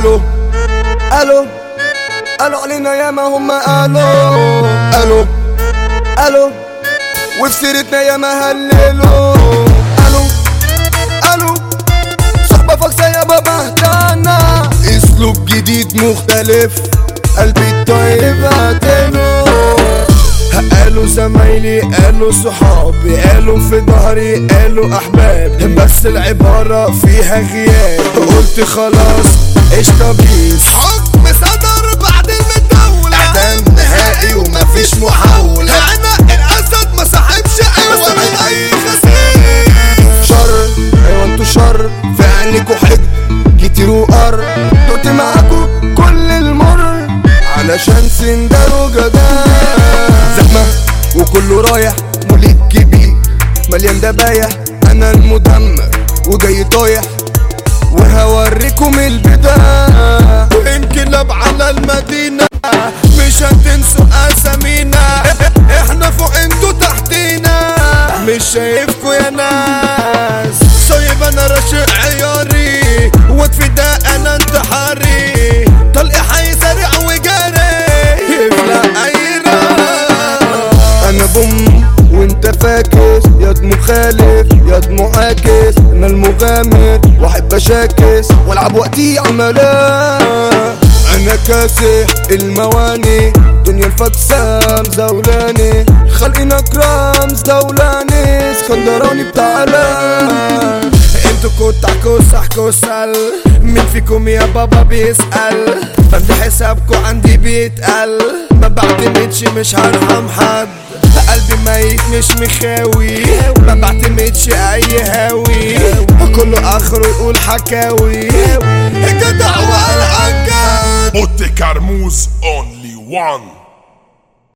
قالوا قالوا قالوا علينا ياما هما قالوا وفي سيرتنا ياما هللوا قالوا صحبة فاكسة يابا بهتانا، اسلوب جديد مختلف قلبي الطيب هاتنه. قالوا زمايلي قالوا صحابي قالوا في ظهري قالوا احبابي، بس العبارة فيها غياب قلت خلاص قشطة بيس. حكم صدر بعد المدولة، اعدام نهائي ومفيش محاولة. هنا الاسد ما صاحبش بس من اي خسيس. شر ايوه انتو شر في عينيكوا حقد كتير وقر، دقت معاكوا كل المر علشان سندروا جدال. زحمة وكله رايح مولد كبير مليان دبايح، انا المدمر وجاي طايح وهوريكم البداية. وانقلاب على المدينة مش هتنسوا اسامينا، احنا فوق انتوا تحتينا مش شايفكوا يا ناس. صايب انا راشق عياري واد فداء انا انتحاري، طلقي حي سريع وجاري يفلق اي راس. انا بوم وانت فاكس ياض مخالف ياض معاكس، انا المغامر واحب اشاكس والعب وقتي عملاء. انا كاسح المواني دنيا الفكسة مزولاني، خلقنا كرام زولاني اسكندراني بتعالى. انتوا كنتوا كسل مين فيكم يا بابا بيسأل، بملي حسابكوا عندي بيتقل ما بعتمدش مش هرحم حد، قلبي ميت مش مخاوي ما بعتمدش اي هاوي، كله اخره يقول حكاوي الجدع والعجاب. Botte Carmouze only one.